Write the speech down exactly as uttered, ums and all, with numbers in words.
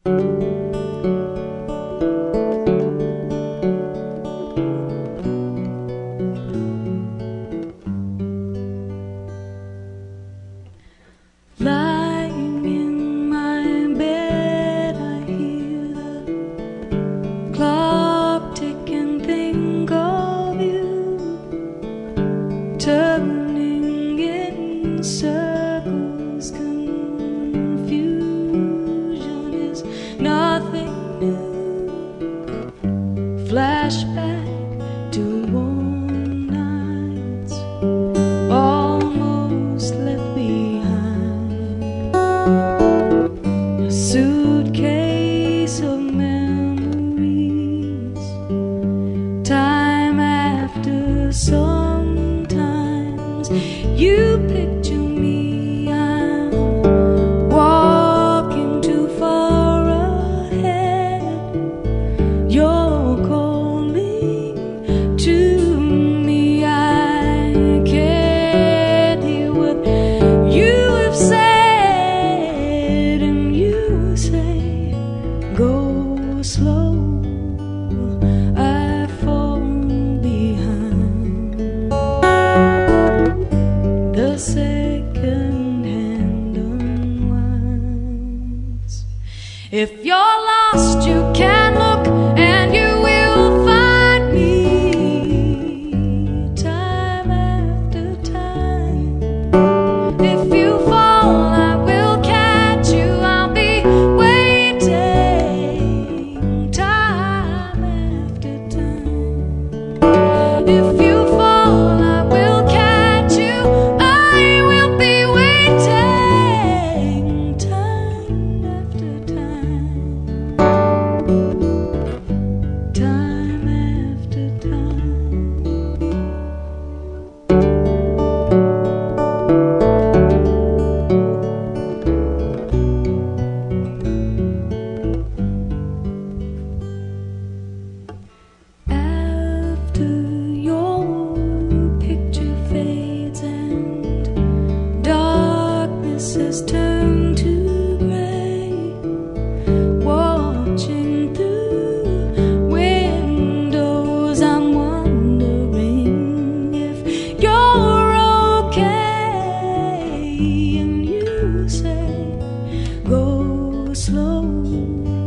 Lying in my bed, I hear the clock tick and think of you, turning in circles. Confusion is nothing new. Flashback to warm nights, almost left behind. A suitcase of memories, time after sometimes you picture me, I'm walking too far ahead. You're calling to me, I can't hear what you have said, and you say, go slow, I fall behind. The second hand unwinds. If you're lost, you can look and you will find me, time after time. If you fall, I will catch you, I'll be waiting, time after time. If you fall, I will catch you, I will be waiting, time after time, time after time. After your picture fades and darkness has turned to gray, watching through windows, I'm wondering if you're okay, and you say, go slow,